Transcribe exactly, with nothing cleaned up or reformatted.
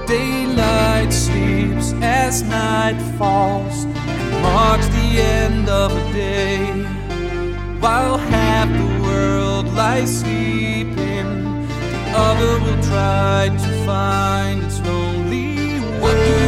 Daylight sleeps as night falls and marks the end of a day, while half the world lies sleeping, the other will try to find its lonely way. What do